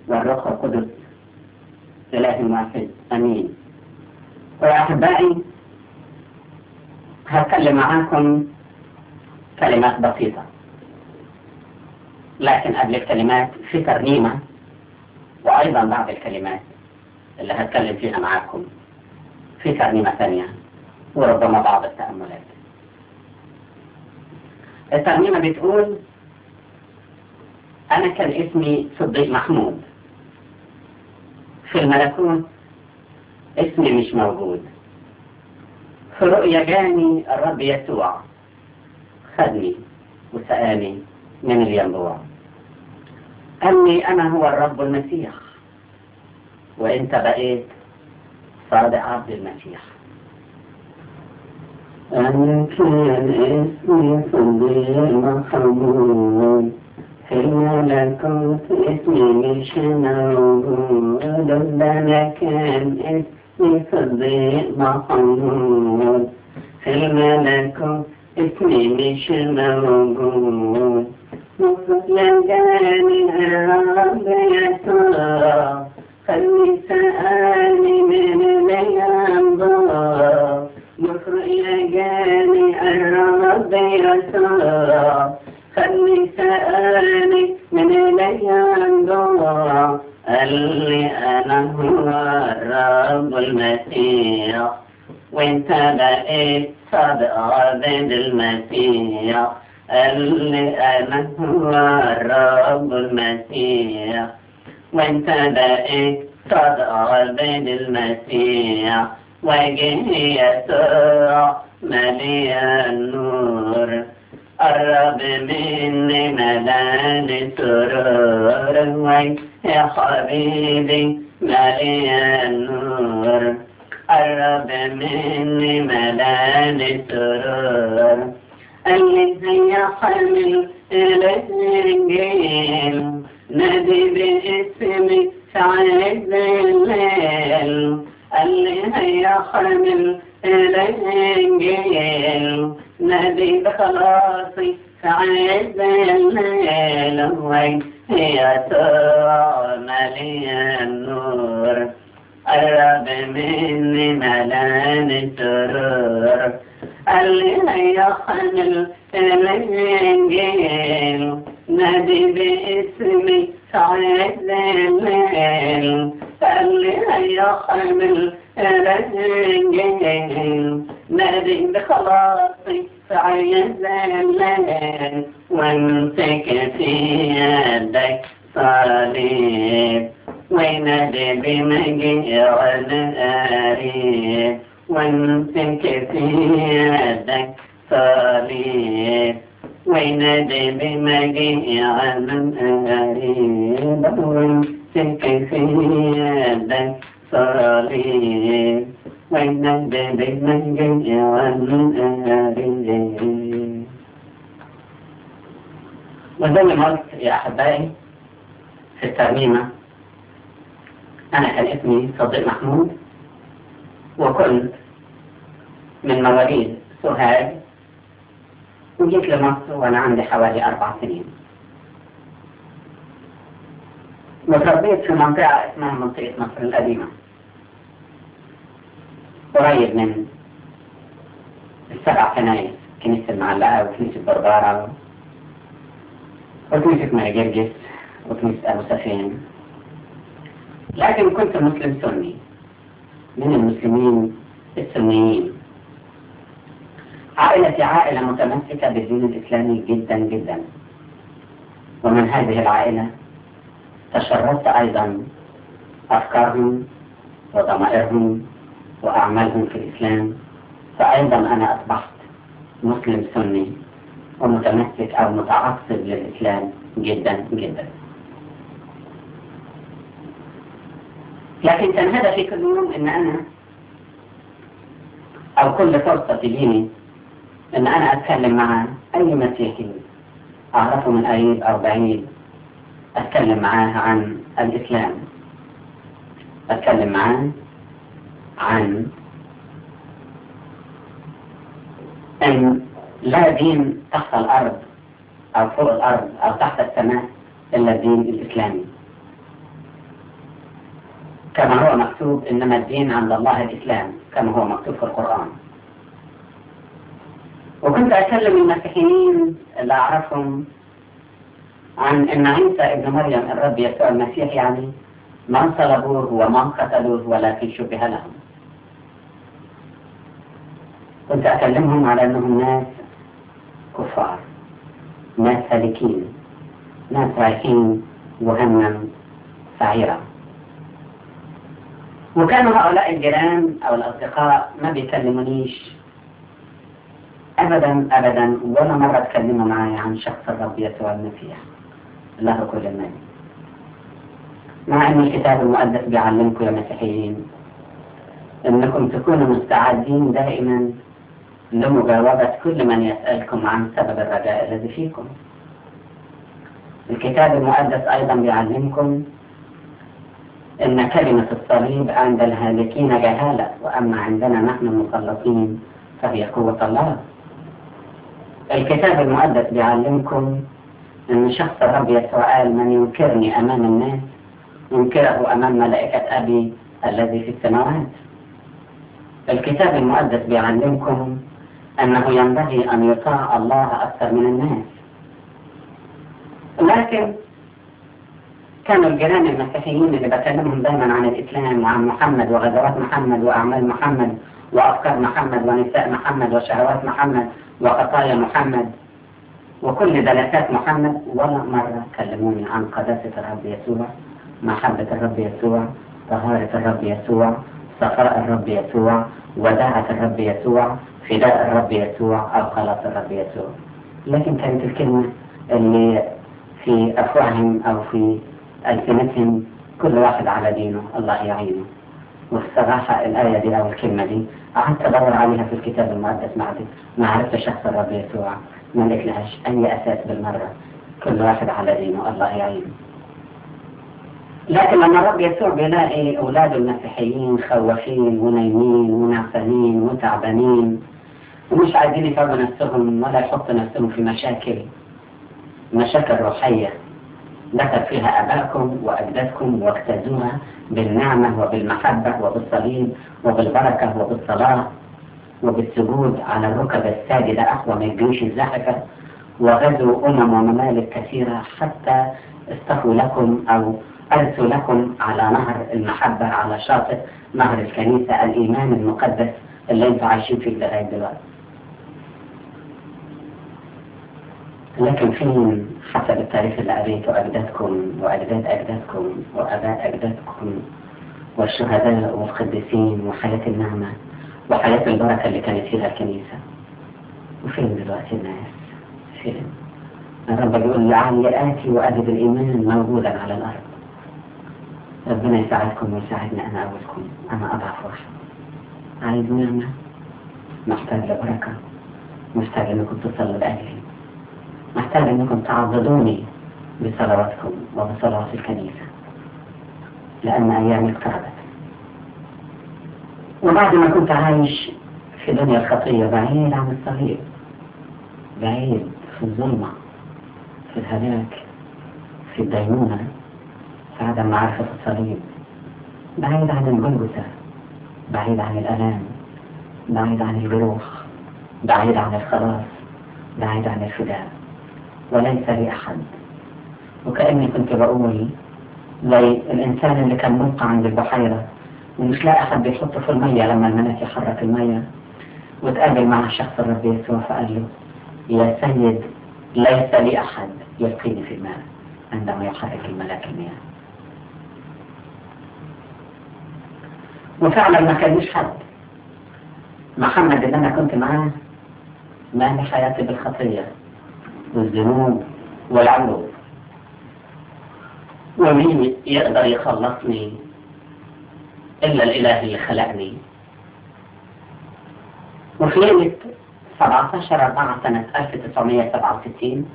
والروح القدس إله واحد أمين. ويا أحبائي هتكلم معاكم كلمات بسيطة، لكن قبل الكلمات في ترنيمة وأيضا بعد الكلمات اللي هتكلم فيها معاكم في ترنيمة ثانية وربما بعض التأملات. الترنيمة بتقول: أنا كان اسمي صديق محمود، في الملكوت اسمي مش موجود، في رؤيا جاني الرب يسوع، خدني وسقاني من الينبوع، قال لي أنا هو الرب المسيح وإنت بقيت صادق عبد المسيح. أنا كان اسمي صديق محمود، في الملكوت اسمي مش موجود، أنا كان اسمي صديق محمود، في الملكوت اسمي مش موجود، يجاني الرب يسوع، خلي سألني من الينبوع، يجاني الرب يسوع، خلي سألني من الينبوع، قال لي أنا هو الرب المسيح وانت بقيت صادق عبد المسيح، قال لي أنا هو الرب المسيح وانت بقيت صادق عبد المسيح، وجه يسوع مليان نور، قرب مني ملاني سرور، يا حبيبي مليان نور، قرب مني ملاني سرور، قال لي هيا حمل الإنجيل، نادي باسمي في عز الليل، قال لي هيا حمل الإنجيل، نادي بخلاصي في عز الليل، يسوع مليان نور، قرب مني ملاني سرور، قال لي هيا حمل الإنجيل، نادي باسمي في عز الليل، قال لي هيا حمل الإنجيل، نادي بخلاصي في عز الليل، وامسك في يدك صليب، وينادي بمجيء القريب، وامسك في يدك صليب، وينادي بمجيء القريب، وامسك في يدك صليب، وينادي بمجيء القريب. وزي ما قلت يا أحبائي في الترنيمة، أنا كان اسمي صديق محمود، وكنت من مواليد سوهاج، وجيت لمصر وأنا عندي حوالي 4 سنين، وتربيت في منطقة اسمها منطقة مصر القديمة، قريب من 7 كنايس، كنيسة المعلقة وكنيسة بربارة وكنيسة مارجرجس وكنيسة أبو سفين، لكن كنت مسلم سني من المسلمين السنيين. عائلتي عائلة متمسكة بالدين الإسلامي جدا جدا، ومن هذه العائلة تشربت أيضا أفكارهم وضمائرهم وأعمالهم في الإسلام، فأيضا أنا أصبحت مسلم سني ومتمسك أو متعصب للإسلام جدا جدا. لكن كان هدفي كل يوم إن أنا أو كل فرصة تجيني إن أنا أتكلم مع أي مسيحي أعرفه من قريب أو بعيد، أتكلم معاه عن الإسلام، أتكلم معاه عن أن لا دين تحت الأرض أو فوق الأرض أو تحت السماء إلا الدين الإسلامي. كما هو مكتوب إنما الدين عند الله الإسلام كما هو مكتوب في القرآن. وكنت أكلم المسيحيين اللي أعرفهم عن أن عيسى ابن مريم الرب يسوع المسيح يعني ما صلبوه وما قتلوه ولكن شبه لهم. كنت أكلمهم على أنهم ناس كفار، ناس هالكين، ناس رايحين جهنم سعيرة. وكانوا هؤلاء الجيران أو الأصدقاء ما بيكلمونيش أبدا أبدا ولا مرة تكلموا معي عن شخص الرب يسوع المسيح له كل المجد، مع أن الكتاب المقدس بيعلمكم يا مسيحيين أنكم تكونوا مستعدين دائما لمجاوبة كل من يسألكم عن سبب الرجاء الذي فيكم. الكتاب المقدس أيضا بيعلمكم أن كلمة الصليب عند الهالكين جهالة، وأما عندنا نحن المخلصين فهي قوة الله. الكتاب المقدس بيعلمكم أن شخص الرب يسوع قال من ينكرني أمام الناس ينكره أمام ملائكة أبي الذي في السماوات. الكتاب المقدس بيعلمكم أنه ينبغي أن يطاع الله أكثر من الناس. لكن كانوا الجيران المسيحيين اللي بكلمهم دائما عن الإسلام وعن محمد وغزوات محمد وأعمال محمد وأفكار محمد ونساء محمد وشهوات محمد وخطايا محمد وكل دلالات محمد، ولا مرة كلموني عن قداسة الرب يسوع، محبة الرب يسوع، طهارة الرب يسوع، صفاء الرب يسوع، وداعة الرب يسوع، فداء الرب يسوع أو خلاص الرب يسوع. لكن كانت الكلمة اللي في أفواههم أو في ألسنتهم كل واحد على دينه الله يعينه. والصراحة الآية دي أو الكلمة دي قعدت أدور عليها في الكتاب المقدس ما عرفت شخص الرب يسوع، ما لقيتلهاش أي أساس بالمرة. كل واحد على دينه الله يعينه. لكن لما الرب يسوع بيلاقي أولاد المسيحيين خوافين ونايمين ونعسانين وتعبانين ومش عايزين يفرغوا نفسهم ولا يحطوا نفسهم في مشاكل روحية دخل فيها أباءكم وأجدادكم واجتازوها بالنعمة وبالمحبة وبالصليب وبالبركة وبالصلاة وبالسجود على الركب الساجدة أقوى من الجيوش الزاحفة، وغزوا وممالك كثيرة حتى استخوا لكم أو أرسوا لكم على نهر المحبة، على شاطئ نهر الكنيسة الإيمان المقدس اللي انتوا عايشين فيه لغاية دلوقتي. لكن فين حسب التاريخ اللي قريته أجدادكم وأجداد أجدادكم وأباء أجدادكم والشهداء والقديسين وحياة النعمة وحياة البركة اللي كانت فيها الكنيسة؟ وفين دلوقتي الناس؟ فين؟ الرب يقول لعلي آتي وأجد الإيمان موجودا على الأرض. ربنا يساعدكم ويساعدنا. أنا أولكم، أنا أضعف واحد، عايز نعمة، محتاج لبركة، محتاج أنكم تصلوا لأجلي، محتاج أنكم تعضدوني بصلواتكم وبصلوات الكنيسة، لأن أيامي اقتربت. وبعد ما كنت عايش في دنيا الخطية بعيد عن الصليب، بعيد في الظلمة، في الهلاك، في الدينونة، في عدم معرفة الصليب، بعيد عن الجلجثة، بعيد عن الألام، بعيد عن الجروح، بعيد عن الخلاص، بعيد عن الفداء، وليس لي أحد. وكأني كنت بقول زي الإنسان اللي كان ملقى عند البحيرة ومش لاقي أحد بيحطه في المية لما الملاك يحرك المية، وتقابل مع شخص الرب يسوع فقال له يا سيد ليس لي أحد يلقيني في الماء عندما يحرك الملاك المياه. وفعلا ما كانش حد. محمد اللي أنا كنت معاه مالي حياتي بالخطية والذنوب والعيوب، ومين يقدر يخلصني إلا الإله اللي خلقني. وفي ليلة 17/4 سنة 1967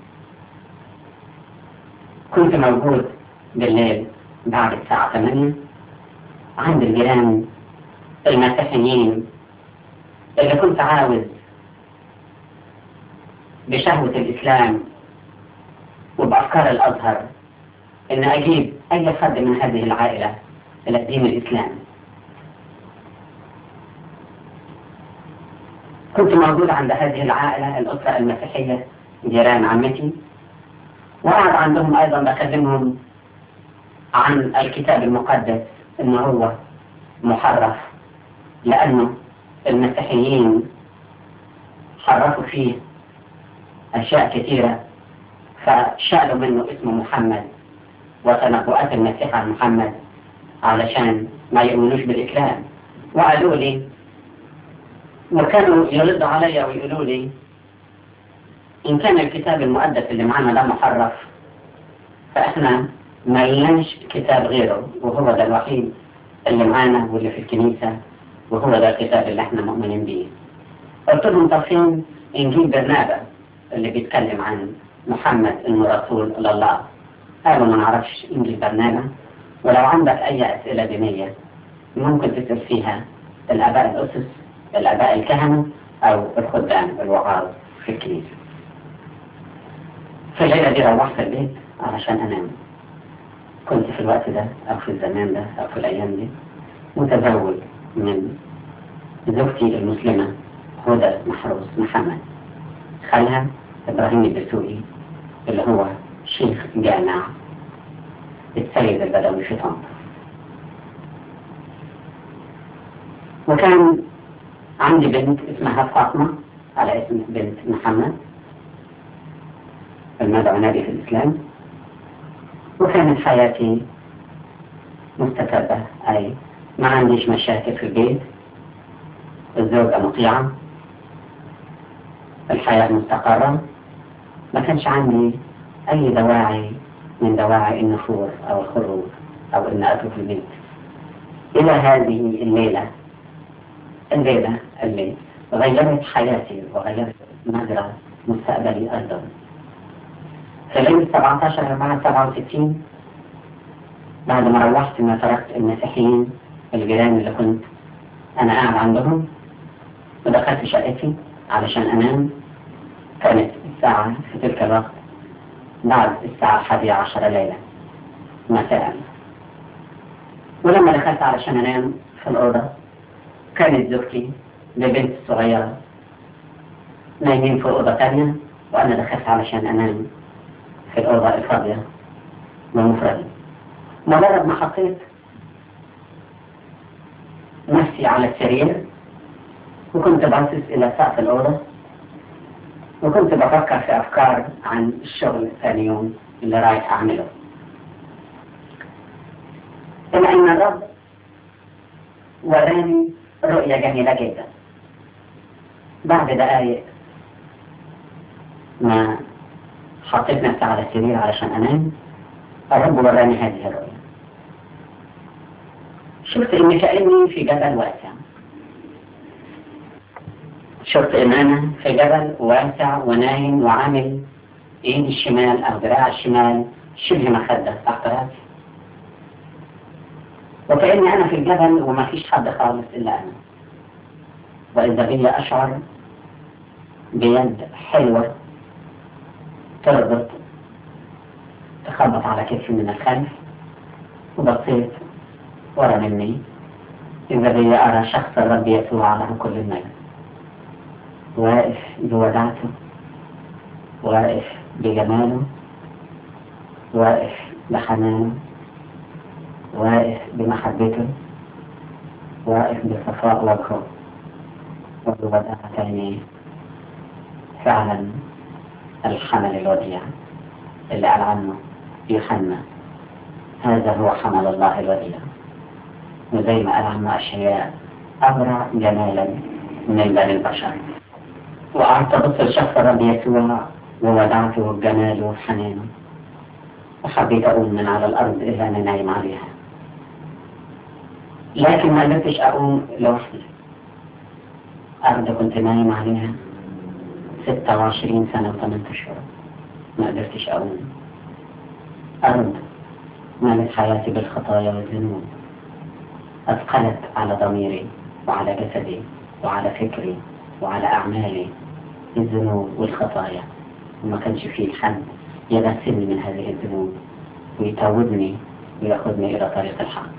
كنت موجود بالليل بعد الساعة 8 عند الجيران المسيحيين اللي كنت عاوز بشهوة الإسلام وبأفكار الأزهر إن أجيب أي حد من هذه العائلة إلى الدين الإسلامي. كنت موجود عند هذه العائلة، الأسرة المسيحية، جيران عمتي، وقعد عندهم أيضا بكلمهم عن الكتاب المقدس إنه هو محرف، لأنه المسيحيين حرفوا فيه أشياء كثيرة، فشالوا منه اسم محمد وتنبؤات المسيح عن محمد علشان ما يؤمنوش بالإسلام. وقالوا لي، وكانوا يردوا علي ويقولوا لي إن كان الكتاب المقدس اللي معنا ده محرف، فإحنا ما لناش كتاب غيره، وهو ده الوحيد اللي معانا واللي في الكنيسة، وهو ده الكتاب اللي احنا مؤمنين بيه. قلت لهم طب فين إنجيل برنابا اللي بيتكلم عن محمد إنه رسول لله؟ قالوا ما نعرفش إنجيل برنابا، ولو عندك أي أسئلة دينية ممكن تسأل فيها الآباء الأسس، الآباء الكهنة، أو الخدام الوعاظ في الكنيسة. في الليلة دي روحت البيت علشان أنام. كنت في الوقت ده أو في الزمان ده أو في الأيام دي متزوج من زوجتي المسلمة هدى محروس محمد، خالها إبراهيم الدسوقي اللي هو شيخ جامع السيد البدوي في طنطا. وكان عندي بنت اسمها فاطمة على اسم بنت محمد المدعو نبي في الإسلام. وكانت حياتي مستتبة، أي ما عنديش مشاكل في البيت، الزوجة مطيعة، الحياة مستقرة، ما كانش عندي أي دواعي من دواعي النفور أو الخروج أو إن أترك البيت. إلى هذه الليلة اللي غيرت حياتي وغيرت مجرى مستقبلي أيضا. في ليلة 17/4/67 بعد ما روحت ما تركت المسيحيين الجيران اللي كنت أنا قاعد عندهم، ودخلت شقتي علشان أنام. كانت الساعة في تلك الوقت بعد الساعة 11 ليلة مساء. ولما دخلت علشان أنام في الأوضة كانت زوجتي ببنت صغيرة نايمين في أوضة تانية، وأنا دخلت علشان أنام في الأوضة الفاضية ومفردة. مجرد ما حطيت نفسي على السرير وكنت باصص إلى سقف الأوضة، وكنت بفكر في أفكار عن الشغل ثاني يوم اللي رايح أعمله، إلا إن الرب وراني رؤية جميلة جدا. بعد دقايق ما حطيت نفسي على السرير علشان أنام، الرب وراني هذه الرؤية. شفت إني كأني في جبل واسع، شفت إن أنا في جبل واسع ونايم وعامل إيدي الشمال أو دراع الشمال شبه مخدة تحت رأسي، وكأني أنا في الجبل وما فيش حد خالص إلا أنا. وإذا بي أشعر بيد حلوة تربط تخبط على كتفي من الخلف، وبصيت ورا مني إذا بي أرى شخص الرب يسوع على كل المجد، واقف بوداعته، واقف بجماله، واقف بحنانه، واقف بمحبته، واقف بصفاء وجهه وبوداعة عينيه. فعلا الحمل الوديع اللي قال عنه يوحنا هذا هو حمل الله الوديع، وزي ما قال عنه أشعياء أبرع جمالا من بني البشر. وقعدت أبص لشخص الرب يسوع وودعته وجماله وحنانه، وحبيت أقوم من على الأرض إلا أنا نايم عليها، لكن ما قدرتش أقوم لوحدي. أرض كنت نايم عليها 26 سنة و8 أشهر، ما قدرتش أقوم. أرض مالت حياتي بالخطايا والذنوب، أثقلت على ضميري وعلى جسدي وعلى فكري وعلى أعمالي الذنوب والخطايا، وما كانش فيه حد يغسلني من هذه الذنوب ويتوبني ويأخذني إلى طريق الحق.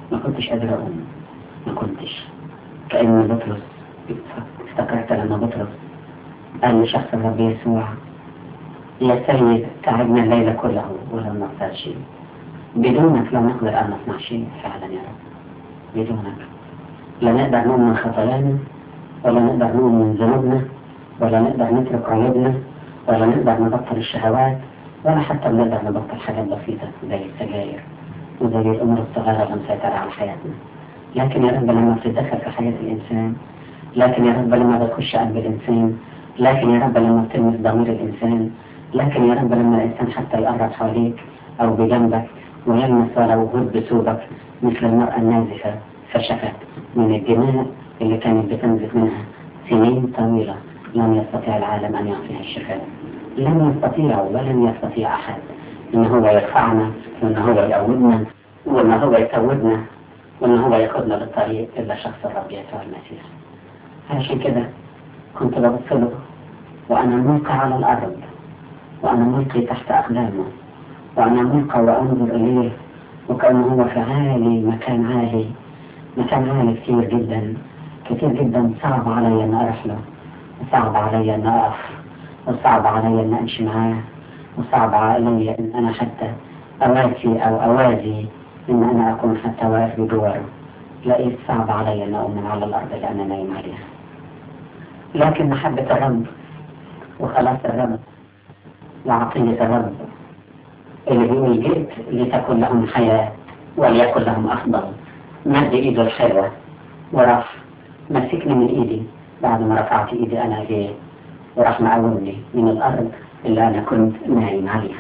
ما كنتش قادر أقوم، ما كنتش. كأن بطرس، افتكرت لما بطرس قال لشخص الرب يسوع: يا سيد تعبنا الليلة كله ولم نفعل شيء، بدونك لا نقدر أن نصنع شيء. فعلا يا رب، بدونك لا نقدر نؤمن من خطايانا، ولا نقدر نؤمن من ذنوبنا، ولا نقدر نترك عيوبنا، ولا نقدر نبطل الشهوات، ولا حتى نقدر نبطل حاجات بسيطة زي السجاير وزي الأمور الصغيرة اللي مسيطرة على حياتنا. لكن يا رب لما بتتدخل في حياة الإنسان، لكن يا رب لما بتخش قلب الإنسان، لكن يا رب لما بتلمس ضمير الإنسان، لكن يا رب لما الإنسان حتى يقرب حواليك أو بجنبك ويلمس ولو هد بثوبك مثل المرأة النازفة فشفت من الدماء اللي كانت بتنزف منها سنين طويلة، لم يستطيع العالم أن يعطيها الشفاء. لم يستطيع ولن يستطيع أحد إن هو يرفعنا، وإن هو يقومنا، وإن هو يتوبنا، وإن هو ياخدنا للطريق إلا شخص الرب يسوع المسيح. عشان كده كنت ببص له وأنا ملقى على الأرض، وأنا ملقي تحت أقدامه، وأنا ملقى وأنظر إليه وكأنه هو في عالي، مكان عالي، مكان عالي كتير جدا كتير جدا. صعب علي أن أروح له، وصعب علي أن أقف، وصعب علي أن أمشي معاه، وصعب علي أن أنا حتى أواسي أو أوازي إن أنا أكون حتى واقف بجواره. لقيت صعب علي أن أؤمن على الأرض اللي أنا نايم عليها. لكن محبة الرب وخلاص الرب وعطية الرب اللي بيقول: جئت لتكن لهم حياة وليكن لهم أفضل، مد إيده الحلوة وراح مسكني من إيدي بعد ما رفعت إيدي أنا ليه، وراح معوني من الأرض اللي أنا كنت نايم عليها.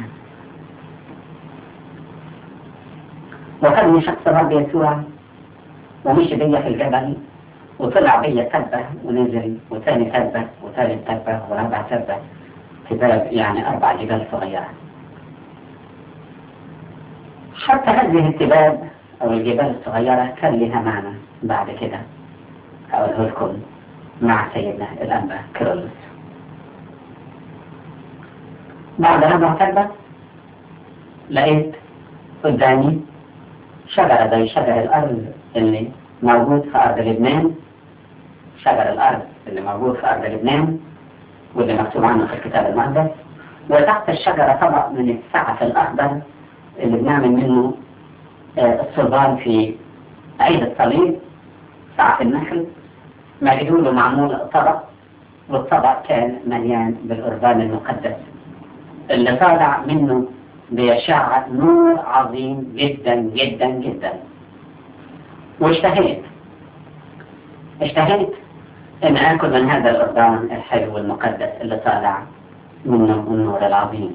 وخدني شخص الرب يسوع ومشي بيا في الجبل، وطلع بيا تبة ونزل، وثاني تبة وثالث تبة ورابع تبة، في بلد يعني 4 جبال صغيرة. حتى هذه التباد أو الجبال الصغيرة كان لها معنى بعد كده أقوله لكم مع سيدنا الأنبا كيرلس. بعد ربع تبة لقيت قدامي شجرة زي شجر الأرض اللي موجود في أرض لبنان، شجر الأرض اللي موجود في أرض لبنان واللي مكتوب عنه في الكتاب المقدس، وتحت الشجرة طبق من السعف الأخضر اللي بنعمل منه الصلبان في عيد الصليب، سعف النخل، مجدول له معمول طبق، والطبق كان مليان بالقربان المقدس اللي طالع منه بيشع نور عظيم جدا جدا جدا. واشتهيت ان اكل من هذا القربان الحلو والمقدس اللي طالع منه النور العظيم.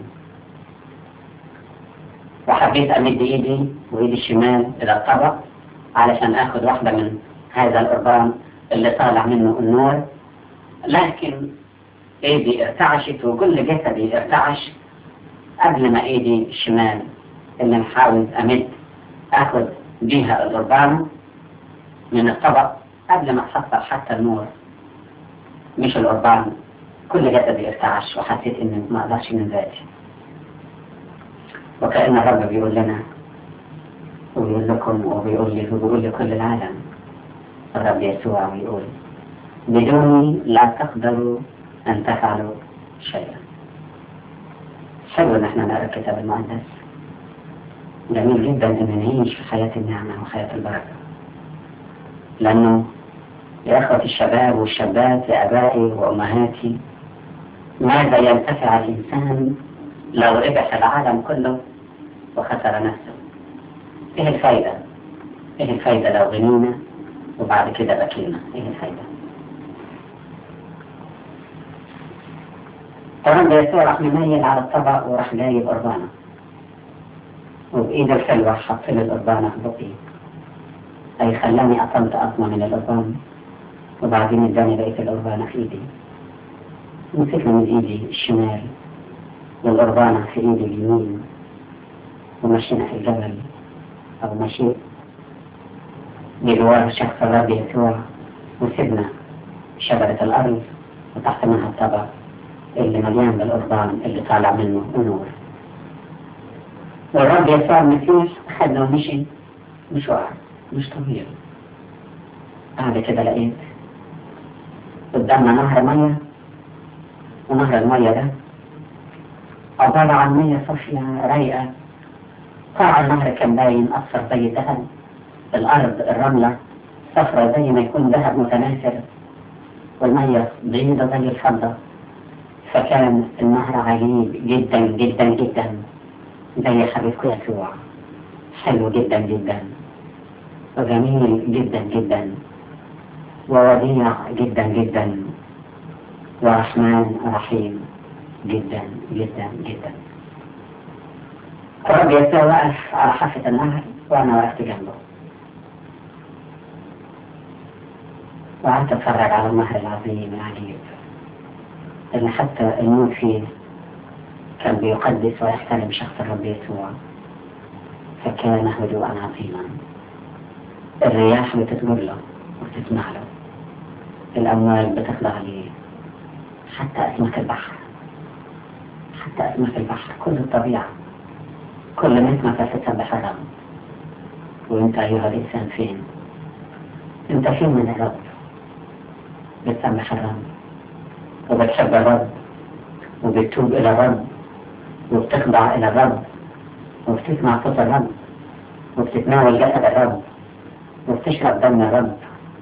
وحبيت امد ايدي وايدي الشمال الى الطبق علشان اخذ واحدة من هذا القربان اللي طالع منه النور، لكن ايدي ارتعشت وكل جسدي ارتعش قبل ما ايدي الشمال اللي محاول امد اخذ بيها القربان من الطبق قبل ما تحصل حتى النور مش القربان، كل جسدي ارتعش وحسيت اني ما اقدرش من ذاتي. وكأن الرب بيقول لنا وبيقول لكم وبيقول لي وبيقول لكل العالم، الرب يسوع بيقول: بدوني لا تقدروا أن تفعلوا شيئا. حلو ان احنا نقرأ الكتاب المقدس، جميل جدا ان نعيش في حياة النعمة وحياة البركة، لأنه يا أخوة الشباب والشابات، يا أبائي وأمهاتي، ماذا ينتفع الإنسان لو ربح العالم كله وخسر نفسه؟ إيه الفايدة؟ إيه الفايدة لو غنينا وبعد كده بكينا؟ إيه الفايدة؟ الرب يسوع راح مميل على الطبق وراح جايب قربانة، وبإيد الحلوة حط لي القربانة في بقي، أي خلاني أطلت أطمة من القربان، وبعدين اداني بقية القربانة في إيدي. مسكنا من إيدي الشمال والقربانة في إيدي اليمين، ومشينا في الجبل أو مشيت بجوار شخص الرب يسوع، وسبنا شجرة الأرض وتحت منها الطبق اللي مليان بالقربان اللي طالع منه النور. والرب يسوع المسيح خدنا ومشي مشوار مش طويل. بعد كده لقيت قدامنا نهر مية، ونهر المية ده عبارة عن مية صافية رايقة. قاع النهر كان باين أصفر زي الذهب، الأرض الرملة صفرة زي ما يكون ذهب متناثر، والمية بيضة زي الفضة. فكان النهر عجيب جدا جدا جدا، زي حبيبكم يسوع، حلو جدا جدا وجميل جدا جدا ووديع جدا جدا ورحمن رحيم جدا جدا جدا. الرب يسوع واقف على حافة النهر وأنا وقفت جنبه، وقعدت أتفرج على النهر العظيم العجيب اللي حتى الموت فيه كان بيقدس ويحترم شخص الرب يسوع. فكان هدوءا عظيما، الرياح بتتمر له وتسمع له، الأمواج بتخضع ليه، حتى أسماك البحر، حتى أسماك البحر، كل الطبيعة، كل نسمة تسبح الرب. وانت أيها الإنسان فين؟ انت فين من الرب؟ بتسبح الرب وبتحب الرب وبتتوب إلى الرب وبتخضع إلى الرب وبتسمع صوت الرب وبتتناول جسد الرب وبتشرب دم الرب،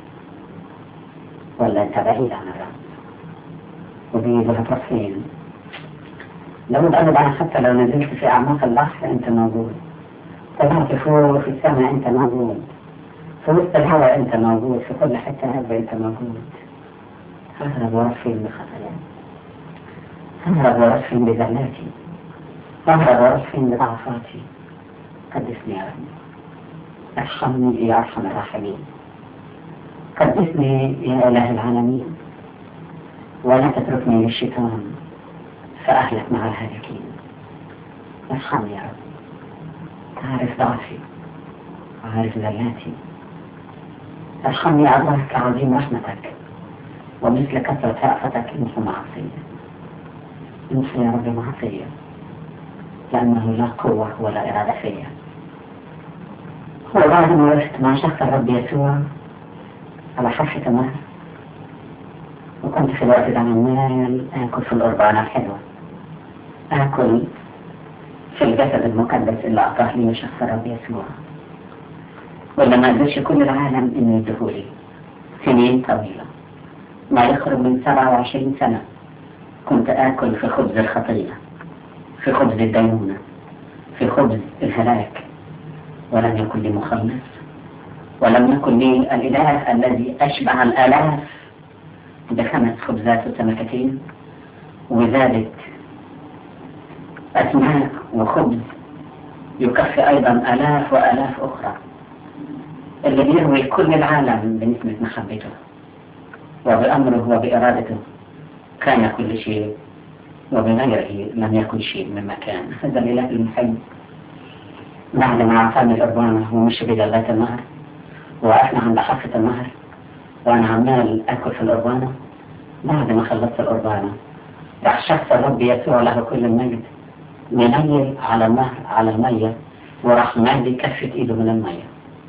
ولا انت بعيد عن الرب وبيجي هتروح فين؟ لابد أبدا حتى لو نزلت في أعماق البحر أنت موجود، طلعت فوق في السماء أنت موجود، في وسط الهواء أنت موجود، في كل حتة هذا أنت موجود. ههرب ورفين بخطاياي، ههرب ورفين بذلاتي، ههرب ورفين بضعفاتي. قدسني يا رب، ارحمني يا أرحم الراحمين، قدسني يا إله العالمين، ولا تتركني للشيطان فأهلك مع الهالكين. ارحمني يا رب، تعرف ضعفي وعارف ذلاتي، ارحمني أعظمك عظيم رحمتك، ومثل كثرة رأفتك امحو معصية، امحو يا رب معصية، لأنه لا قوة ولا إرادة فيا. وبعد ما وقفت مع شخص الرب يسوع على حافة النهر، وكنت في الوقت ده عمال آكل في القربانة الحلوة، آكل في الجسد المقدس اللي أعطاه لي شخص الرب يسوع، ولا ما قدرش كل العالم إنه يدهولي. سنين طويلة، ما يقرب من 27 سنة كنت آكل في خبز الخطية، في خبز الدينونة، في خبز الهلاك، ولم يكن لي مخلص، ولم يكن لي الإله الذي أشبع الآلاف ب5 خبزات وسمكتين، وزادت أسماك وخبز يكفي أيضا آلاف وآلاف أخرى، اللي بيروي كل العالم بنسمة محبته وبأمره وبإرادته كان كل شيء، وبغيره لم يكن شيء مما كان. هذا الإله المحب بعد ما أعطاني القربانة ومشي بي لغاية النهر، وقفنا عند حافة النهر وأنا عمال أكل في القربانة. بعد ما خلصت القربانة راح شخص الرب يسوع له كل المجد منيل على النهر على المية، وراح مالي كفة إيده من المية،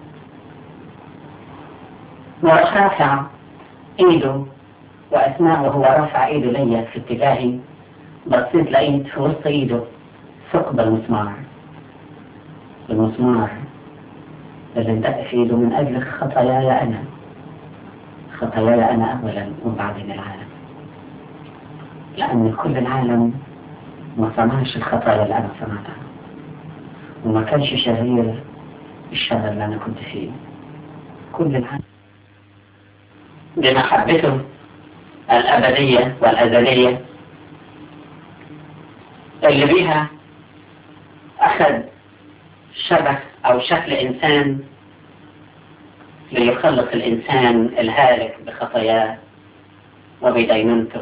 وراح رافع إيده، وأثناء وهو رافع إيده ليا في اتجاهي بصيت لقيت في وسط إيده ثقب المسمار، المسمار اللي اندق في إيده من أجل خطاياي أنا، خطاياي أنا أولا وبعدين العالم، لأن كل العالم ما صنعش الخطايا اللي أنا صنعتها، وما كانش شرير الشر اللي أنا كنت فيه. كل العالم بمحبته الأبدية والأزلية اللي بيها أخذ شبه أو شكل إنسان ليخلص الإنسان الهالك بخطاياه وبدينونته.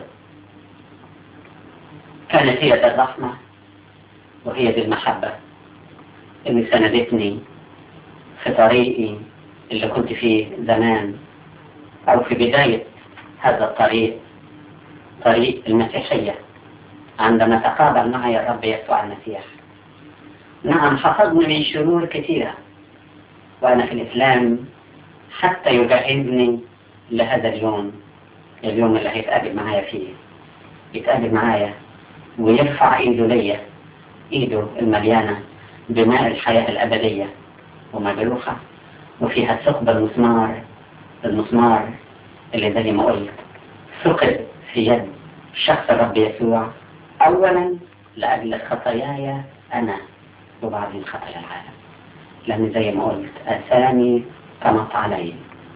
كانت هي دي الرحمة وهي دي المحبة اللي سندتني في طريقي اللي كنت فيه زمان، أو في بداية هذا الطريق، طريق المسيحية، عندما تقابل معي الرب يسوع المسيح. نعم، حفظني من شرور كثيرة، وأنا في الإسلام حتى يجهزني لهذا اليوم اللي هيتقابل معايا فيه، يتقابل معايا ويرفع إيده ليا، إيده المليانة بماء الحياة الأبدية ومجروحة وفيها ثقب المسمار اللي زي ما قلت ثقب في يد شخص الرب يسوع، أولا لأجل خطاياي أنا وبعدين خطايا العالم، لأن زي ما قلت أثامي طمت علي.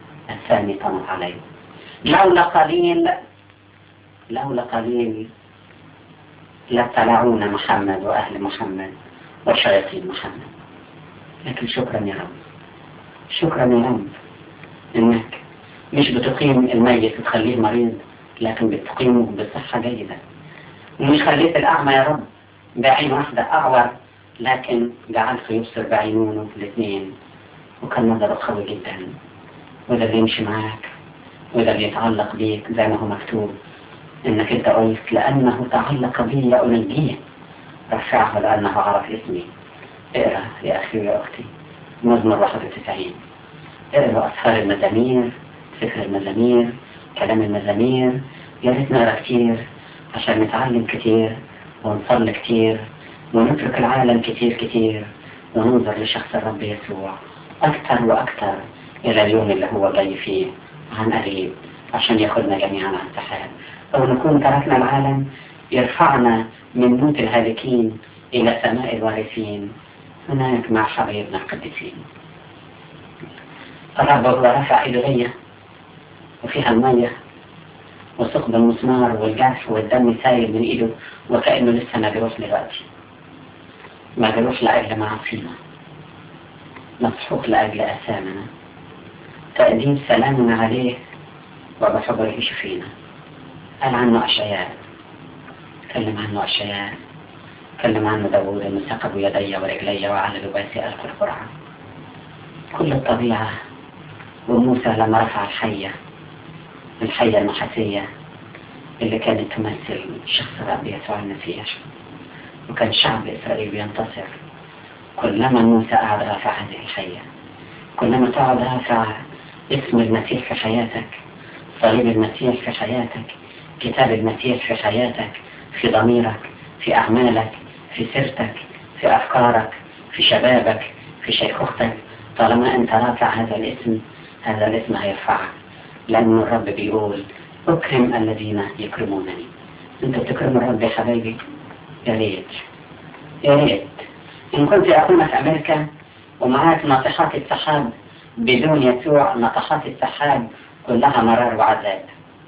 لولا قليل لابتلعون محمد وأهل محمد وشياطين محمد. لكن شكرا يا رب إنك مش بتقيم الميت وتخليه مريض، لكن بتقيمه بصحة جيدة. ومش خليت الأعمى يا رب بعين واحدة أعور، لكن جعلته يبصر بعينونه الاثنين، وكان نظره قوي جدا. وده اللي يمشي معاك وده اللي يتعلق بيك زي ما هو مكتوب إنك أنت قلت لأنه تعلق بي أنجيه رفعه لأنه عرف اسمي. اقرأ يا أخي ويا أختي مزمور 91، اقرأ أسفار المزامير، سفر المزامير، كلام المزامير. يا ريت نقرأ كتير عشان نتعلم كتير ونصلي كتير ونترك العالم كتير وننظر لشخص الرب يسوع أكثر وأكثر إلى اليوم اللي هو جاي فيه عن قريب عشان ياخدنا جميعا على السحاب، أو نكون تركنا العالم يرفعنا من موت الهالكين إلى سماء الوارثين هناك مع حبايبنا القديسين. الرب هو رفع إيده وفيها المية وثقب المسمار والجرح والدم سايل من إيده وكأنه لسه ما جروح دلوقتي، ما جروح لأجل معاصينا، مسحوق لأجل آثامنا، تقديم سلامنا عليه وبحبره شفينا. قال عنه أشعياء، كلم عنه داود إنه ثقب يدي ورجلي وعلى لباسي ألقى القرعة. كل الطبيعة. وموسى لما رفع الحية النحاسية اللي كانت تمثل شخص الرب يسوع المسيح، وكان شعب إسرائيل بينتصر. كلما موسى قعد رافع هذه الحية، كلما تقعد رافع اسم المسيح في حياتك، صليب المسيح في حياتك، كتاب المسيح في حياتك، في ضميرك، في أعمالك، في سيرتك، في أفكارك، في شبابك، في شيخوختك، طالما أنت رافع هذا الاسم هيرفعك، لأن الرب بيقول أكرم الذين يكرمونني. أنت بتكرم الرب يا حبايبي؟ يا ريت إن كنت أخونا في أمريكا ومعاك ناطحات السحاب بدون يسوع، ناطحات السحاب كلها مرار وعذاب.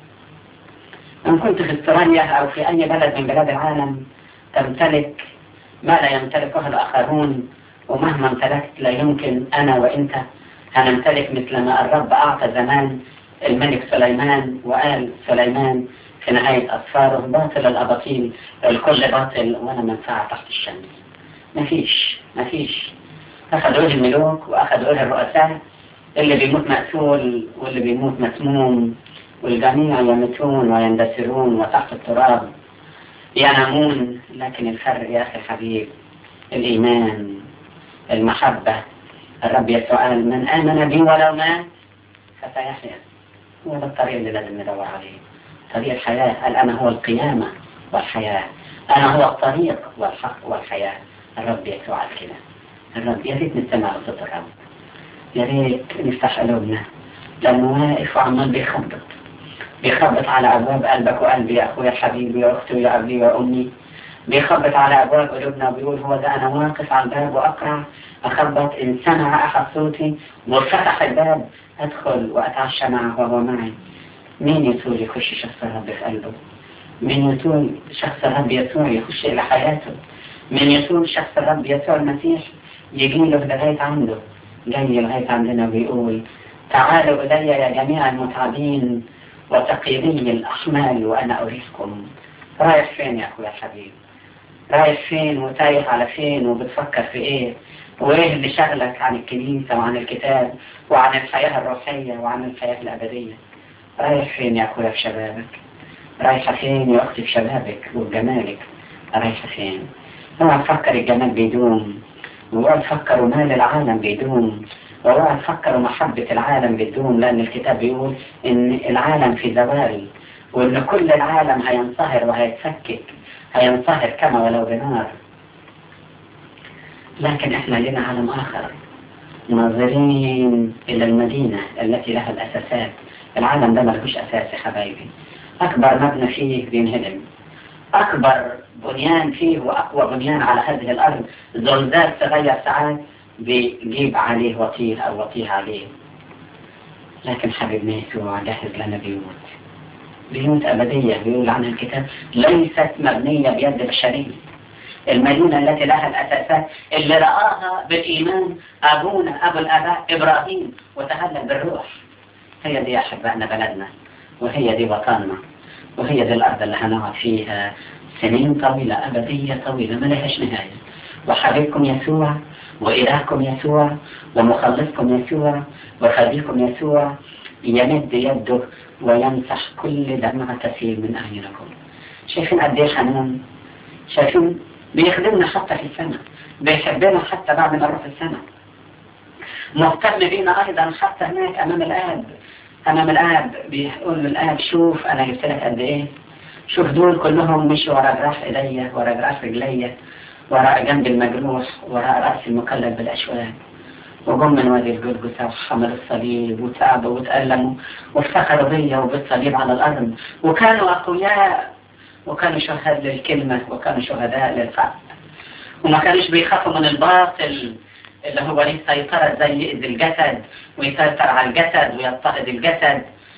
إن كنت في استراليا أو في أي بلد من بلاد العالم تمتلك ما لا يمتلكه الآخرون، ومهما امتلكت لا يمكن أنا وإنت هنمتلك مثل ما الرب أعطى زمان الملك سليمان. وقال سليمان في نهاية أسفاره باطل الأباطيل، الكل باطل ولا منفعة تحت الشمس. مفيش. أخذوا الملوك وأخذوا الرؤساء، اللي بيموت مقتول واللي بيموت مسموم، والجميع يموتون ويندثرون وتحت التراب ينامون. لكن الفرق يا أخي الحبيب الإيمان، المحبة. الرب يسوع قال من آمن بي ولو مات فسيحيا. هو ده الطريق اللي لازم ندور عليه، طريق الحياة. قال أنا هو القيامة والحياة، أنا هو الطريق والحق والحياة. الرب يسوع قال كده. الرب يا ريت نستمع لصوت الرب، يا ريت نفتح قلوبنا، لأنه واقف وعمال بيخبط على أبواب قلبك وقلبي يا أخويا حبيبي يا أختي يا أبي يا أمي. بيخبط على أبواب قلوبنا وبيقول هو ده أنا واقف على الباب وأقرع أخبط، إن سمع أحد صوتي وفتح الباب أدخل وأتعشى معه وهو معي. مين يطول يخش شخص الرب في قلبه؟ مين يطول شخص الرب يسوع يخش إلى حياته؟ مين يطول شخص الرب يسوع المسيح يجي له لغاية عنده؟ جاي لغاية عندنا ويقول تعالوا إلي يا جميع المتعبين وثقيلي الأحمال وأنا أريحكم. رايح فين يا أخويا الحبيب؟ رايح فين وتايه على فين وبتفكر في إيه؟ وإيه اللي شغلك عن الكنيسة وعن الكتاب وعن الحياة الروحية وعن الحياة الأبدية؟ رايح فين يا أخويا في شبابك؟ رايحة فين يا أختي في شبابك وجمالك؟ رايحة فين؟ اوعى تفكر الجمال بيدوم، واوعى تفكر مال العالم بيدوم، ولا تفكروا محبة العالم بالدون، لأن الكتاب بيقول إن العالم في زوال، وإن كل العالم هينصهر وهيتفكك، هينصهر كما ولو بنار. لكن إحنا لنا عالم آخر، ناظرين إلى المدينة التي لها الأساسات. العالم ده ملهوش أساس يا حبايبي، أكبر مبنى فيه بينهدم، أكبر بنيان فيه وأقوى بنيان على هذه الأرض زلزال صغير ساعات بيجيب عليه وطيه أو وطيه عليه. لكن حبيبنا يسوع جهز لنا بيوت أبدية، بيقول عنها الكتاب ليست مبنية بيد بشرية. المدينة التي لها الأساسات اللي رآها بالإيمان أبونا أبو الآباء إبراهيم وتهلل بالروح، هي دي يا أحبائنا بلدنا، وهي دي وطننا، وهي دي الأرض اللي هنقعد فيها سنين طويلة أبدية طويلة ما لهاش نهاية. وحبيبكم يسوع وإلهكم يسوع ومخلصكم يسوع وخبيكم يسوع يمد يده ويمسح كل دمعة تسيل من أعينكم. شايفين قد ايه حنان؟ شايفين بيخدمنا حتى في السماء، بيحبنا حتى بعد ما نروح السماء، مهتم بينا أيضا حتى هناك أمام الآب. أمام الآب بيقول للآب شوف أنا جبت لك قد إيه، شوف دول كلهم مشوا وراء جراح إيديا، وراء جراح رجليا، وراء جنب المجروح، وراء رأس المكلف بالأشواك، وجم من وادي الجلجثة وحملوا الصليب وتعبوا وتألموا وافتخروا بيا وبالصليب على الأرض، وكانوا أقوياء، وكانوا شهداء للكلمة، وكانوا شهداء للحق، وما كانوش بيخافوا من الباطل اللي هو ليه سيطرة زي يأذي الجسد ويسيطر على الجسد ويضطهد الجسد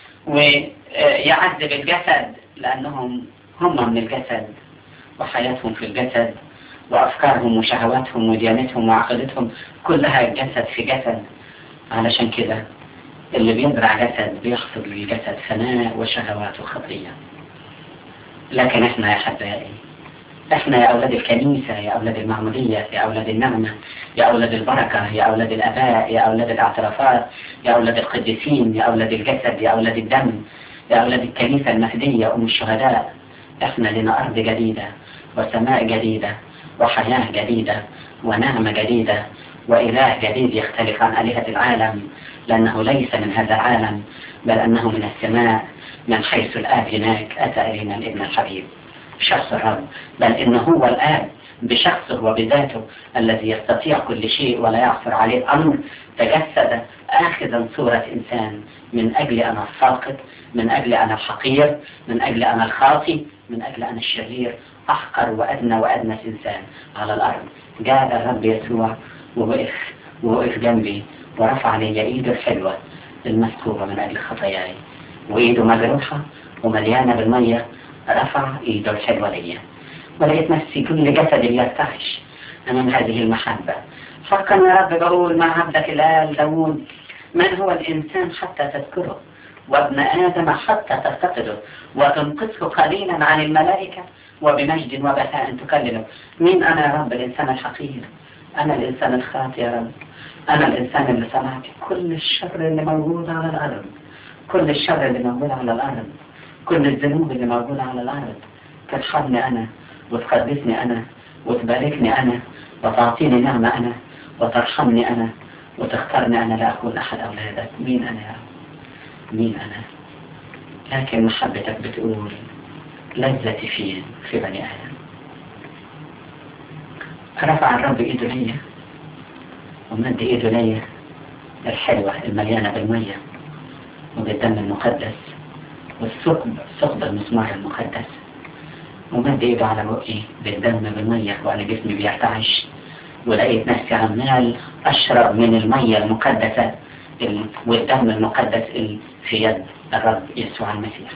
ويعذب الجسد، لأنهم هم من الجسد وحياتهم في الجسد وأفكارهم وشهواتهم وديانتهم وعقيدتهم كلها جسد في جسد. علشان كده اللي بيزرع جسد بيحصد للجسد فناء وشهوات وخطية. لكن احنا يا حبائي، احنا يا أولاد الكنيسة، يا أولاد المعمودية، يا أولاد النعمة، يا أولاد البركة، يا أولاد الآباء، يا أولاد الاعترافات، يا أولاد القديسين، يا أولاد الجسد، يا أولاد الدم، يا أولاد الكنيسة المهدية أم الشهداء. احنا لنا أرض جديدة وسماء جديدة وحياة جديدة ونعمة جديدة وإله جديد يختلف عن آلهة العالم، لأنه ليس من هذا العالم بل أنه من السماء، من حيث الآب هناك أتى إلينا الابن الحبيب شخص الرب، بل إنه هو الآب بشخصه وبذاته الذي يستطيع كل شيء ولا يعثر عليه أمر، تجسد آخذا صورة إنسان من أجل أنا الساقط، من أجل أنا الحقير، من أجل أنا الخاطي، من أجل أنا الشرير، أحقر وأدنى وأدنى إنسان على الأرض. جاء الرب يسوع ووقف جنبي ورفع لي إيده الحلوة المسكوبة من أجل خطاياي، وإيده مجروحة ومليانة بالمية، رفع إيده الحلوة لي، ولقيت نفسي كل جسدي يرتعش أمام هذه المحبة. فكر يا رب بقول مع عبدك الآل داود من هو الإنسان حتى تذكره، وابن آدم حتى تفتقده، وتنقصه قليلا عن الملائكة وبمجد وبهاء تكلله. مين أنا يا رب؟ الإنسان الحقير، أنا الإنسان الخاطئ يا رب، أنا الإنسان اللي صنعت كل الشر اللي موجود على الأرض، كل الشر اللي موجود على الأرض، كل الذنوب اللي موجودة على الأرض. ترحمني أنا وتقدسني أنا وتباركني أنا وتعطيني نعمة أنا وترحمني أنا وتختارني أنا لا أكون أحد أولادك. مين أنا يا رب؟ مين أنا؟ لكن محبتك بتقول لذتي في بني آدم. رفع الرب إيده ليا ومد إيده ليا الحلوة المليانة بالمية وبالدم المقدس والثقب المسمار المقدس، ومد إيده على بقي بالدم بالمية وأنا جسمي بيرتعش، ولقيت نفسي عمال أشرب من المية المقدسة والدم المقدس في يد الرب يسوع المسيح.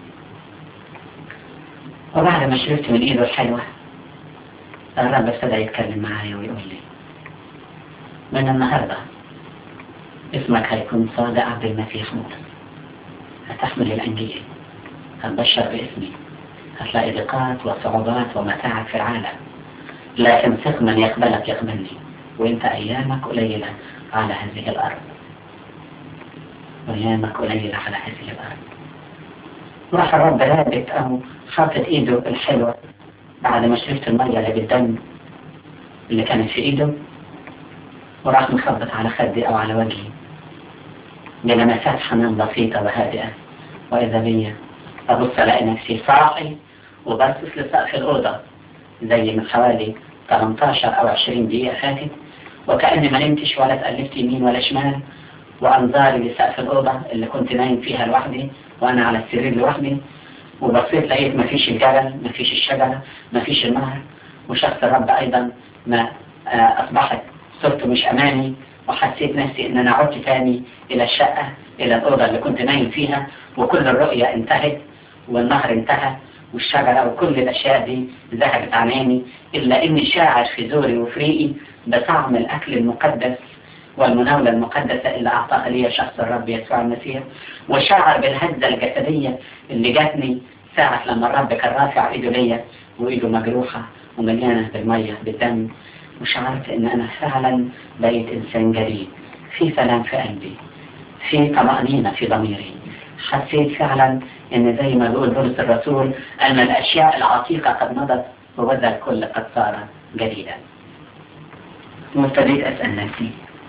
وبعد ما شربت من إيده الحلوة الرب ابتدى يتكلم معايا ويقول لي من النهاردة اسمك هيكون صادق عبد المسيح موسى، هتحمل الأنجيل، هتبشر باسمي، هتلاقي ضيقات وصعوبات ومتاعب في العالم، لكن ثق من يقبلك يقبلني، وانت أيامك قليلة على هذه الأرض، أيامك قليلة على هذه الأرض. راح الرب رابط أو حاطط إيده الحلوة بعد ما شربت المية اللي بالدم اللي كانت في إيده، وراح مخبط على خدي أو على وجهي بلمسات حنان بسيطة وهادئة، وإذا بي أبص ألاقي نفسي صاحي وبصص لسقف الأوضة زي من حوالي 18 أو 20 دقيقة فاتت، وكأني ما نمتش ولا اتقلبت يمين ولا شمال، وأنظاري لسقف الأوضة اللي كنت نايم فيها لوحدي وأنا على السرير لوحدي، وبصيت لقيت مفيش الجبل، مفيش الشجرة، مفيش النهر، وشخص الرب أيضا ما أصبحت صرت مش أمامي، وحسيت نفسي إن أنا عدت تاني إلى الشقة، إلى الأوضة اللي كنت نايم فيها، وكل الرؤية انتهت والنهر انتهى والشجرة وكل الأشياء دي ذهبت عن عيني، إلا إني شاعر في زوري وفريقي بطعم الأكل المقدس والمناولة المقدسة اللي أعطاها لي شخص الرب يسوع المسيح، وشاعر بالهزة الجسدية اللي جاتني ساعة لما الرب كان رافع إيده ليا وإيده مجروحة ومليانة بالمية بالدم، وشعرت إن أنا فعلا بقيت إنسان جديد، في سلام في قلبي، في طمأنينة في ضميري. حسيت فعلا إن زي ما بيقول بولس الرسول أن الأشياء العتيقة قد مضت وبدا الكل قد صار جديدا. وابتديت أسأل نفسي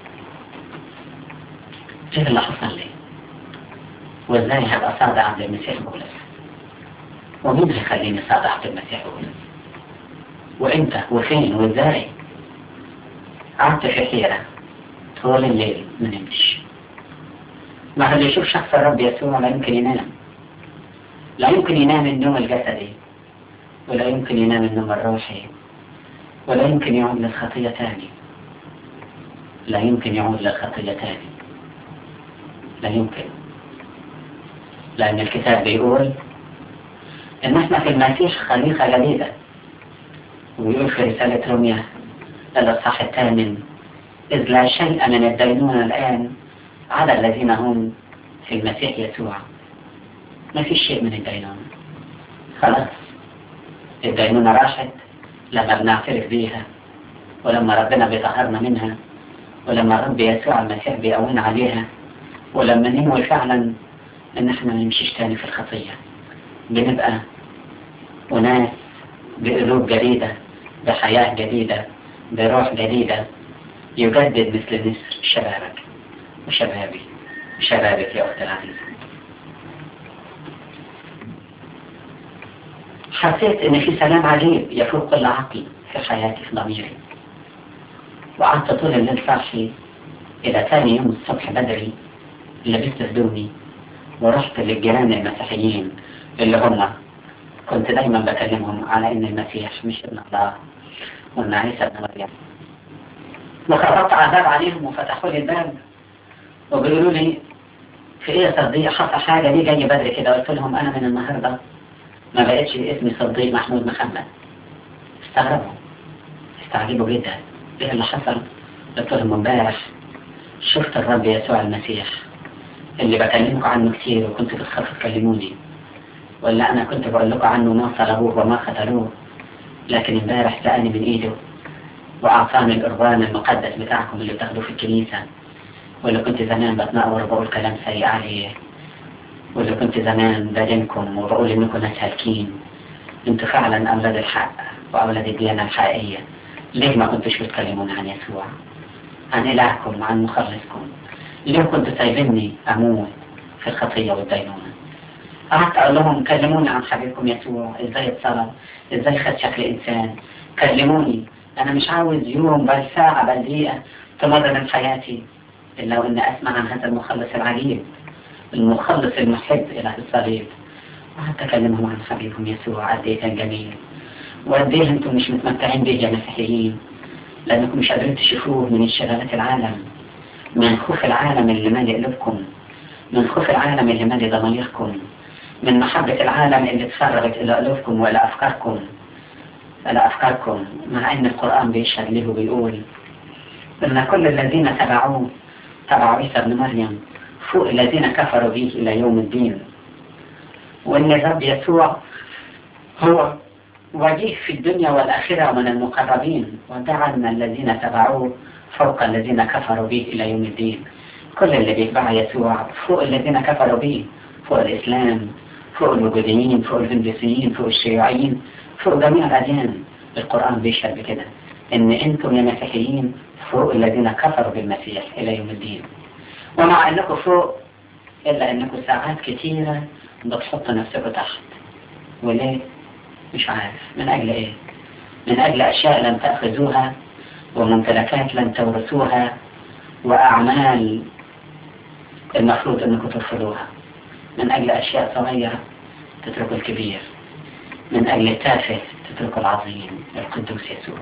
إيه اللي حصل لي؟ وإزاي هبقى صادق عند المسيح بولس؟ ومين هيخليني صادق عند المسيح بولس؟ وإمتى وفين وإزاي؟ قعدت في حيرة طول الليل ما نمتش. ما اللي يشوف شخص الرب يسوع لا يمكن ينام، لا يمكن ينام النوم الجسدي، ولا يمكن ينام النوم الروحي، ولا يمكن يعود للخطية تاني، لا يمكن يعود للخطية تاني، لا يمكن، لأن الكتاب بيقول إن احنا في المسيح خليقة جديدة، ويقول في رسالة روميا الإصحاح 8 إذ لا شيء من الدينونة الآن على الذين هم في المسيح يسوع. ما في شيء من الدينونة، خلاص الدينونة راحت لما بنعترف بيها، ولما ربنا بيطهرنا منها، ولما الرب يسوع المسيح بيقوينا عليها، ولما ننوي فعلا ان احنا ما نمشيش تاني في الخطية، بنبقى وناس بقلوب جديدة، بحياة جديدة، بروح جديدة، يجدد مثل نسر شبابك وشبابي وشبابك يا أختي العزيزة. حسيت ان في سلام عجيب يفوق كل عقل في حياتي في ضميري، وقعدت طول الليل صاحي الى ثاني يوم الصبح بدري، لبست هدومي ورحت للجيران المسيحيين اللي هم كنت دايما بكلمهم على ان المسيح مش ابن الله وان عيسى ابن مريم، وخبطت عذاب عليهم وفتحوا لي الباب وبيقولوا لي في ايه يا صديق حصل حاجة ليه جاي بدري كده؟ قلت لهم انا من النهاردة ما بقتش اسمي صديق محمود محمد. استعجبوا جدا ايه اللي حصل؟ قلت لهم امبارح شفت الرب يسوع المسيح اللي بكلمكم عنه كتير وكنت بتخافوا تكلموني، ولا انا كنت بقول لكم عنه ما صلبوه وما قتلوه، لكن امبارح سألني من ايده واعطاني القربان المقدس بتاعكم اللي بتاخدوه في الكنيسة، واللي كنت زمان بتناور وبقول كلام سيء عليه، واللي كنت زمان بدينكم وبقول انكم ناس هالكين. انتوا فعلا اولاد الحق واولاد الديانة الحقيقية. ليه ما كنتوش بتكلمون عن يسوع، عن إلهكم، عن مخلصكم؟ ليه كنتوا سايبيني اموت في الخطية والدينونة؟ قعدت اقول لهم كلموني عن حبيبكم يسوع، ازاي اتصلب، ازاي خد شكل انسان، كلموني. انا مش عاوز يوم بل ساعة بل دقيقة تمر من حياتي الا وان اسمع عن هذا المخلص العجيب، المخلص المحب الى الصليب. قعدت اكلمهم عن حبيبكم يسوع قد ايه كان جميل، وقد ايه انتم مش متمتعين بيه يا مسيحيين، لانكم مش قادرين تشوفوه من انشغالات العالم، من خوف العالم اللي مالي قلوبكم، من خوف العالم اللي مالي ضميركم، من محبة العالم اللي تفرغت الى قلوبكم والى افكاركم، مع ان القرآن بيشهد له وبيقول ان كل الذين تبعوا عيسى ابن مريم فوق الذين كفروا به الى يوم الدين، وان الرب يسوع هو وجيه في الدنيا والآخرة ومن المقربين، وجعلنا الذين تبعوه فوق الذين كفروا به إلى يوم الدين. كل اللي بيتبع يسوع فوق الذين كفروا به، فوق الإسلام، فوق الوجوديين، فوق الهندوسيين، فوق الشيوعيين، فوق جميع الأديان. القرآن بيشهد بكده إن أنتم يا مسيحيين فوق الذين كفروا بالمسيح إلى يوم الدين. ومع أنكم فوق إلا أنكم ساعات كثيرة بتحطوا نفسكم تحت. وليه؟ مش عارف. من أجل إيه؟ من أجل أشياء لم تأخذوها، وممتلكات لم تورثوها، وأعمال المفروض أنكم ترفضوها. من أجل أشياء صغيرة تتركوا الكبير، من أجل التافه تتركوا العظيم القدوس يسوع.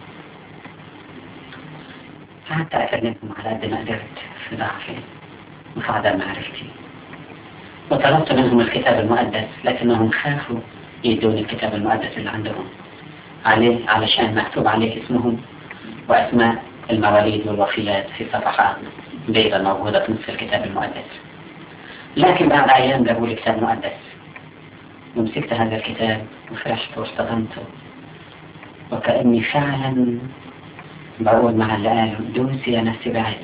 حتى أكلمكم على قد ما قدرت في ضعفي وفي عدم معرفتي، وطلبت منهم الكتاب المقدس، لكنهم خافوا يدون الكتاب المقدس اللي عندهم عليه، علشان مكتوب عليه اسمهم وأسماء المواليد والوفيات في صفحات بيضاء موجودة في نصف الكتاب المقدس. لكن بعد أيام جابوا لي كتاب مقدس، ومسكت هذا الكتاب وفرحت واصطدمته، وكأني فعلا بقول مع اللي قالوا: دوسي يا نفسي بعز،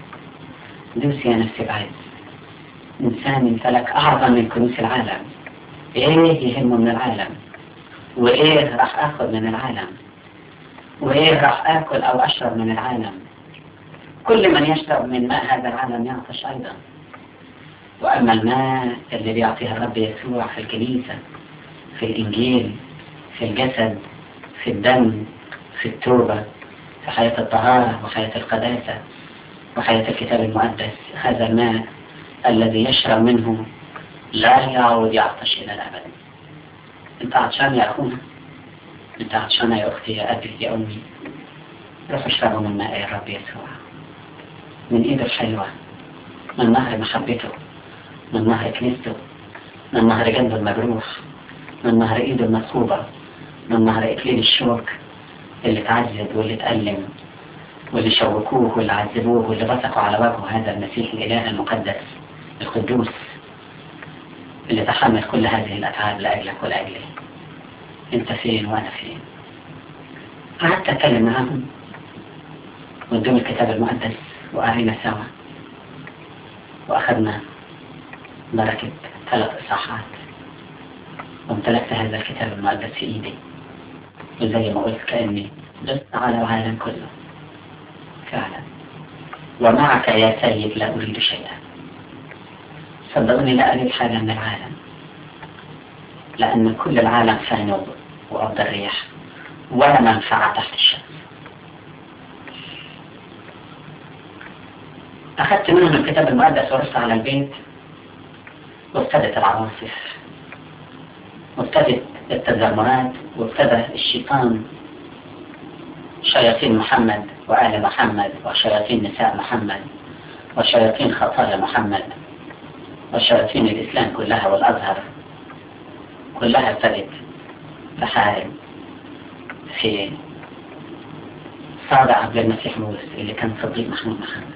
دوسي يا نفسي بعز. إنسان امتلك أعظم من كنوز العالم، إيه يهمه من العالم؟ وإيه راح آخذ من العالم؟ وإيه راح آكل أو أشرب من العالم؟ كل من يشرب من ماء هذا العالم يعطش أيضا. وأما الماء اللي بيعطيه الرب يسوع في الكنيسة، في الإنجيل، في الجسد، في الدم، في التوبة، في حياة الطهارة وحياة القداسة وحياة الكتاب المقدس، هذا الماء الذي يشرب منه لا يعود يعطش إلى الأبد. أنت عطشان يا أخونا؟ أنت عطشان يا أختي، يا أبي، يا أمي؟ روحوا اشربوا من ماء الرب يسوع، من إيده الحلوة، من نهر محبته، من نهر كنيسته، من نهر جنبه المجروح، من نهر إيده المصوبة، من نهر إكليل الشوك اللي تعذب واللي تألم واللي شوكوه واللي عذبوه واللي بصقوا على وجهه هذا المسيح الإله المقدس القدوس اللي تحمل كل هذه الأتعاب لأجلك ولأجلي. أنت فين وأنا فين؟ قعدت أتكلم معهم قدام الكتاب المقدس، وقعدنا سوا وأخذنا بركة 3 إصحاحات، وامتلكت هذا الكتاب المقدس في إيدي، وزي ما قلت كأني دست على العالم كله فعلا. ومعك يا سيد لا أريد شيئا. صدقوني لا أريد حاجة من العالم، لأن كل العالم فاني وأرض الريح، ولا منفعة تحت الشمس. أخذت منهم الكتاب المقدس ورحت على البيت، وابتدت العواصف، وابتدت التذمرات، وابتدى الشيطان، شياطين محمد وآل محمد، وشياطين نساء محمد، وشياطين خطايا محمد، وشياطين الإسلام كلها والأزهر كلها ابتدت تحارب في صادع عبد المسيح موسى اللي كان صديق محمود محمد.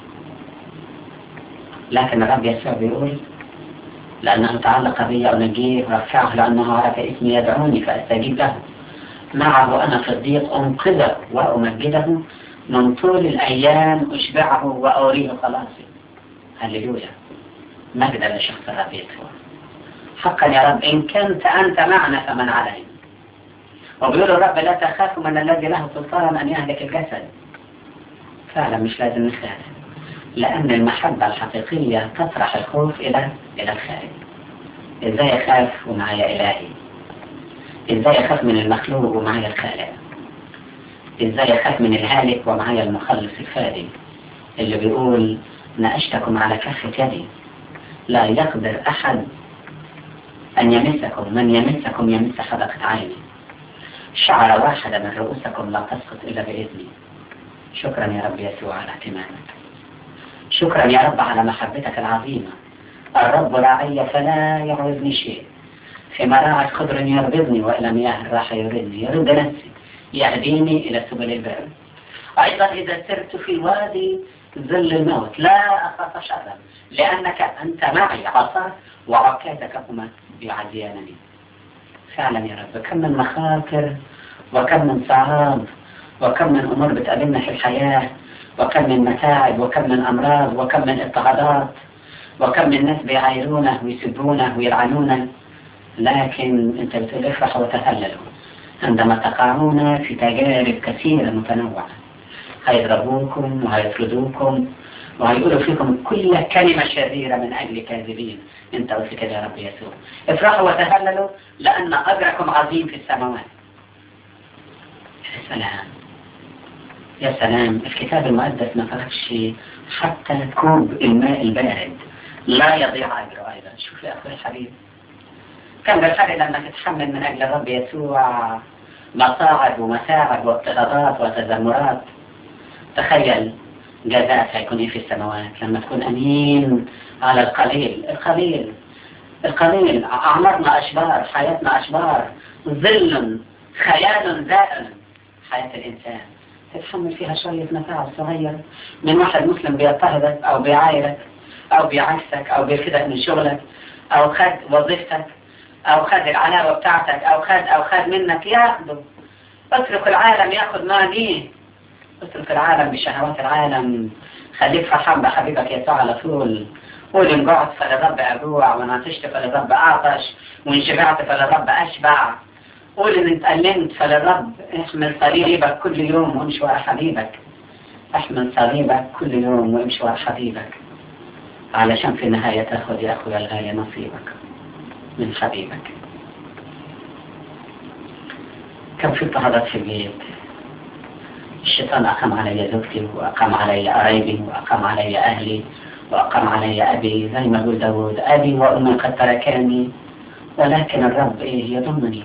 لكن الرب يسوع بيقول: لأنه تعلق بي أنجيه ورفعه، لأنه عرف اسمي يدعوني فأستجيب له. معه أنا صديق أنقذه وأمجده، من طول الأيام أشبعه وأوريه خلاصي. هللويا، مجدا لشخص الرب يسوع. حقا يا رب إن كنت أنت معنا فمن علينا. وبيقول الرب: لا تخافوا من الذي له سلطان أن يهلك الجسد. فعلا مش لازم نخاف، لأن المحبة الحقيقية تطرح الخوف إلى الخارج. إزاي أخاف ومعايا إلهي؟ إزاي أخاف من المخلوق ومعايا الخالق؟ إزاي أخاف من الهالك ومعايا المخلص الفادي اللي بيقول: نأشتكم على كفة يدي، لا يقدر أحد أن يمسكم، من يمسكم يمس حدقة عيني، شعرة واحدة من رؤوسكم لا تسقط إلا بإذني. شكرا يا رب يسوع على اهتمامك، شكرا يا رب على محبتك العظيمة. الرب راعي فلا يعوزني شيء، في مراعي خضر يربضني، وإلى مياه الراحة يردني. يرد نفسي، يهديني إلى سبل البر. أيضا إذا سرت في وادي ظل الموت لا أخاف شرا، لأنك أنت معي، عصاك وعكازك هما يعزيانني. فعلا يا رب، كم من مخاطر وكم من صعاب وكم من أمور بتقابلنا في الحياة، وكم من متاعب وكم من أمراض وكم من اضطهادات، وكم من ناس بيعايرونا ويسبونا ويلعنونا، لكن أنت بتقول: افرحوا وتهللوا عندما تقعون في تجارب كثيرة متنوعة، هيضربوكم وهيطردوكم وهيقولوا فيكم كل كلمة شريرة من أجل كاذبين. انت قلت كده يا رب يسوع. افرحوا وتهللوا لأن أجركم عظيم في السماوات. يا سلام يا سلام. الكتاب المقدس ما فرقش حتى كوب الماء البارد لا يضيع أجره أيضا. شوف يا أخوي الحبيب، كم بالفرق لما تتحمل من أجل الرب يسوع مصاعب ومساعب واضطهادات وتذمرات. تخيل جزاءك هيكون ايه في السماوات لما تكون أمين على القليل. القليل القليل. أعمارنا أشبار، حياتنا أشبار، ظل خيال زائل حياة الإنسان تتحمل فيها شوية متاعب صغير من واحد مسلم بيضطهدك أو بيعايرك أو بيعكسك أو بيرفدك من شغلك أو خد وظيفتك أو خد العلاوة بتاعتك أو خد منك. ياخده. اترك العالم ياخد ما ليه. اترك العالم بشهوات العالم. خليك فرحان بحبيبك يسوع على طول. قول إن جعت فللرب أجوع، وإن عطشت فللرب أعطش، وإن شبعت فللرب أشبع. قول إن اتألمت فللرب. احمل صليبك كل يوم وامشي ورا حبيبك. احمل صليبك كل يوم وامشي ورا حبيبك، علشان في النهاية تاخد يا أخويا الغالي نصيبك من حبيبك. كان في اضطهادات في البيت. الشيطان أقام علي زوجتي وأقام علي قرايبي وأقام علي أهلي وأقام علي أبي، زي ما يقول داود: أبي وأمي قد تركاني ولكن الرب يضمني.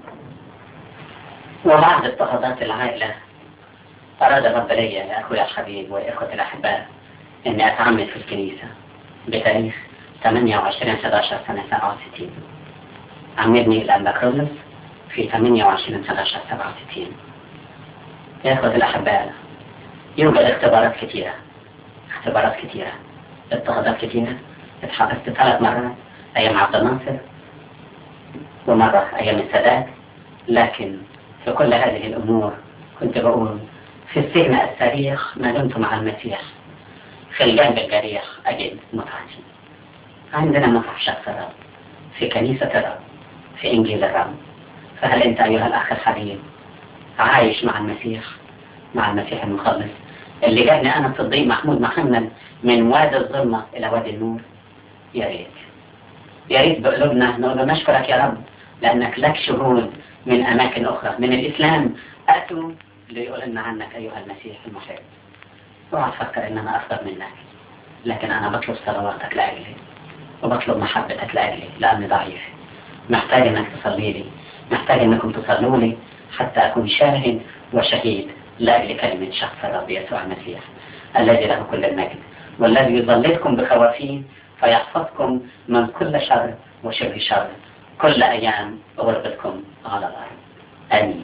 وبعد اضطهادات العائلة أراد الرب لي يا أخوي الحبيب وإخوتي الأحباء أني أتعمد في الكنيسة بتاريخ 28/11 سنة 67. عمدني الأنباكرولوس في 28/11 67. يا أخوتي الأحباء، يوجد اختبارات كثيرة، اضطهادات كثيرة. اتحبست 3 مرات أيام عبد الناصر ومرة أيام السادات، لكن في كل هذه الأمور كنت بقول: في السجن التاريخ ما دمت مع المسيح، في الجنب الجريح أجد متعتي. عندنا متعة شخص الرب، في كنيسة الرب، في إنجيل الرب. فهل أنت أيها الأخ الحبيب عايش مع المسيح المخلص اللي جابني أنا الصديق محمود محمد من وادي الظلمة إلى وادي النور؟ يا ريت بقلوبنا نقول نشكرك يا رب لأنك لك شهود من أماكن أخرى من الإسلام أتوا ليقول لنا عنك أيها المسيح المحب. اوعى تفكر إن أنا أفضل منك، لكن أنا بطلب صلواتك لأجلي وبطلب محبتك لأجلي لأني ضعيف، محتاج إنك تصلي لي، محتاج إنكم تصلوا لي حتى أكون شاهد وشهيد لأجل كلمة شخص الرب يسوع المسيح الذي له كل المجد، والذي يظللكم بخوافين فيحفظكم من كل شر وشبه شر كل أيام غربتكم على الأرض. آمين.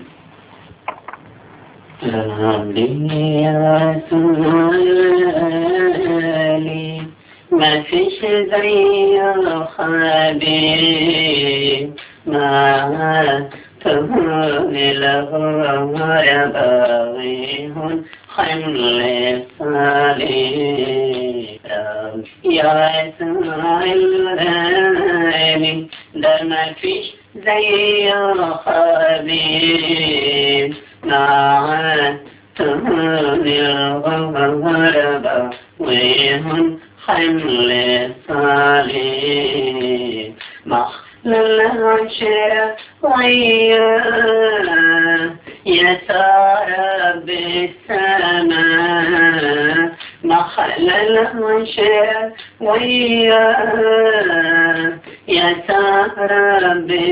ربي رسولي ما فيش زي الخبير، ما تهون الغمر باغيه حمل الصليب. يا يسوع الغالي ده ما فيش زي الخبير، ما تهون الغمر باغيه حمل الصليب. مخلل العشرة وياه يسار بالسماء، مخلل العشرة وياه يسار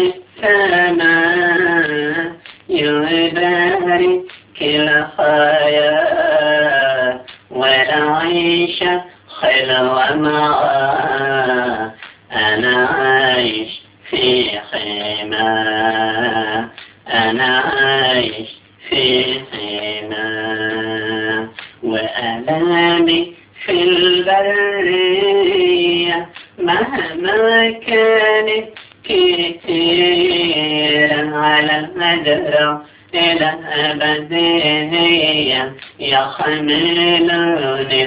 بالسماء، يبارك الحياة والعيشة حلوة معاه. أنا عايش في خيمة، أنا عايش في خيمة، وألامي في البرية مهما كانت كتير على المدرع إلى أبدية يحملني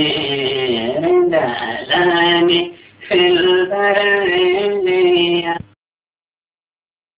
القدير. ده ألامي في البرية